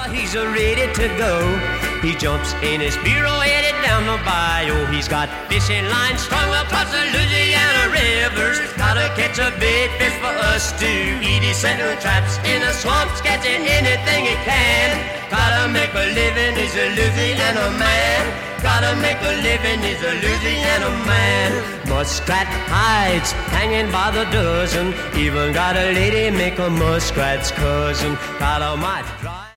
He's ready to go. He jumps in his bureau, headed down the bayou. He's got fishing lines strung across the Louisiana rivers. Gotta catch a big fish for us to eat. He's setting traps in the swamps, catching anything he can. Gotta make a living, he's a Louisiana man. Gotta make a living, he's a Louisiana man. Muskrat hides hanging by the dozen. Even got a lady make a muskrat's cousin. Got a mighty dry